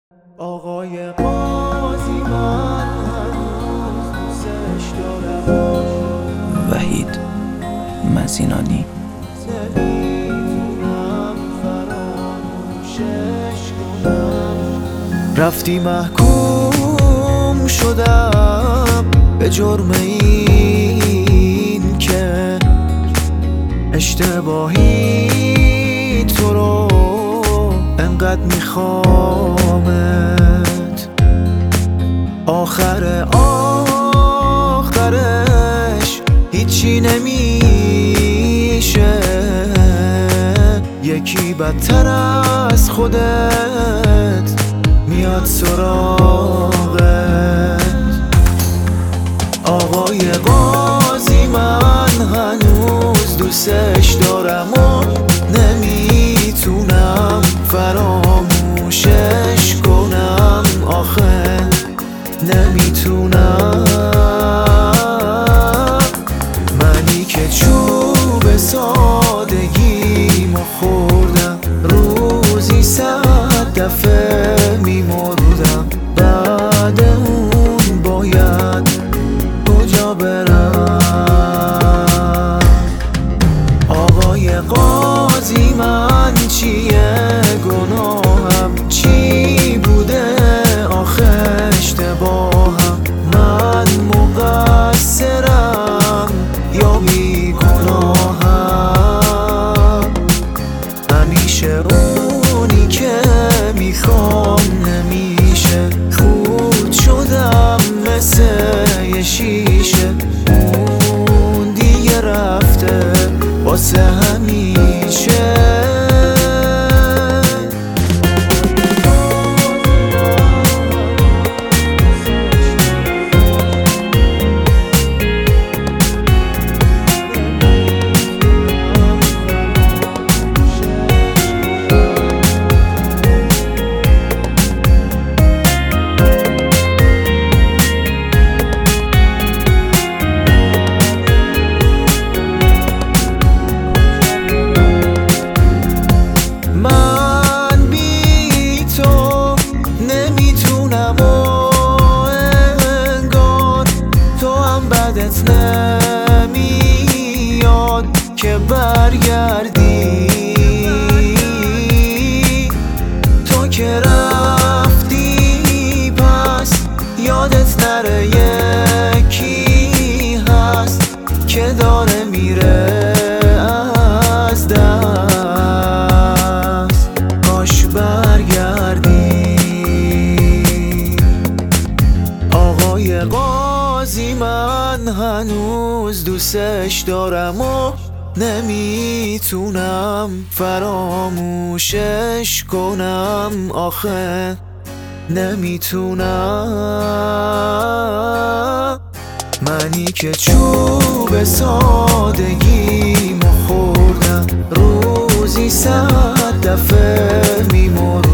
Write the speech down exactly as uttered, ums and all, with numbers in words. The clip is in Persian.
آقای قاضی من هنوز دوستش دارم. وحید مزینانی. نمیتونم فراموشش کنم. رفتی محکوم شدم به جرم این که اشتباهی تو رو انقدر میخوامت. آخر آخرش هیچی نمیشه، یکی بدتر از خودت میاد سراغت. آقای قاضی من هنوز دوستش دارم و نمیتونم فراموشش کنم. آخه نمیتونم، منی که چوب سادگیمو خوردم، روزی صد دفعه میمردم. بعد اون باید کجا برم؟ آقای قاضی من چیه گناهم؟ چی بوده آخه اشتباهم؟ من مقصرم یا بی گناهم؟ همیشه اونی که میخوام نمیشه، خود شدم مثل یه شیشه. اون دیگه رفته واسه همیشه. نمیاد که برگردی، تو که رفتی پس یادت نره یکی هست که داره میره از دست. کاش برگردی. آقای قاضی من هنوز دوستش دارم و نمیتونم فراموشش کنم. آخه نمیتونم، منی که چوب سادگیمو خوردم، روزی صد دفعه میمردم.